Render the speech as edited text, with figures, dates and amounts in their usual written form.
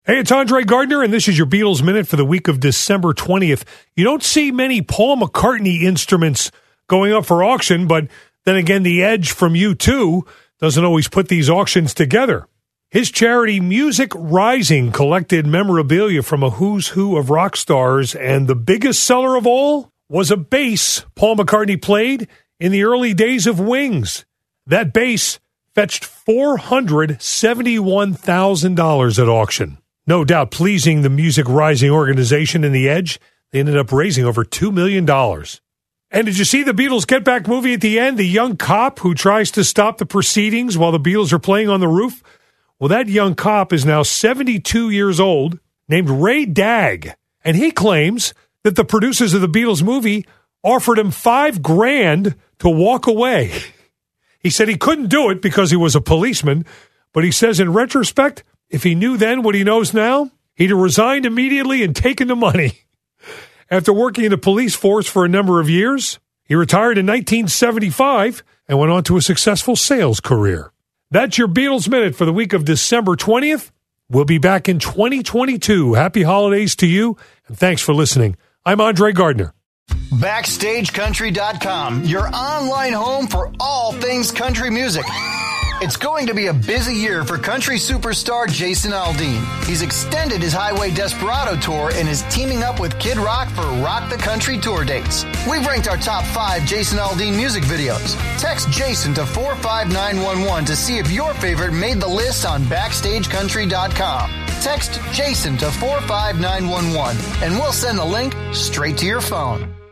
Hey, it's Andre Gardner, and this is your Beatles Minute for the week of December 20th. You don't see many Paul McCartney instruments going up for auction, but then again, the Edge from U2 doesn't always put these auctions together. His charity Music Rising collected memorabilia from a who's who of rock stars, and the biggest seller of all was a bass Paul McCartney played in the early days of Wings. That bass fetched $471,000 at auction. No doubt pleasing the Music Rising organization and the Edge. They ended up raising over $2 million. And did you see the Beatles Get Back movie at the end? The young cop who tries to stop the proceedings while the Beatles are playing on the roof? Well, that young cop is now 72 years old, named Ray Dagg. And he claims that the producers of the Beatles movie offered him $5,000 to walk away. He said he couldn't do it because he was a policeman, but he says in retrospect, if he knew then what he knows now, he'd have resigned immediately and taken the money. After working in the police force for a number of years, he retired in 1975 and went on to a successful sales career. That's your Beatles Minute for the week of December 20th. We'll be back in 2022. Happy holidays to you, and thanks for listening. I'm Andre Gardner. BackstageCountry.com, your online home for all things country music. It's going to be a busy year for country superstar Jason Aldean. He's extended his Highway Desperado tour and is teaming up with Kid Rock for Rock the Country tour dates. We've ranked our top 5 Jason Aldean music videos. Text Jason to 45911 to see if your favorite made the list on BackstageCountry.com. Text Jason to 45911 and we'll send the link straight to your phone.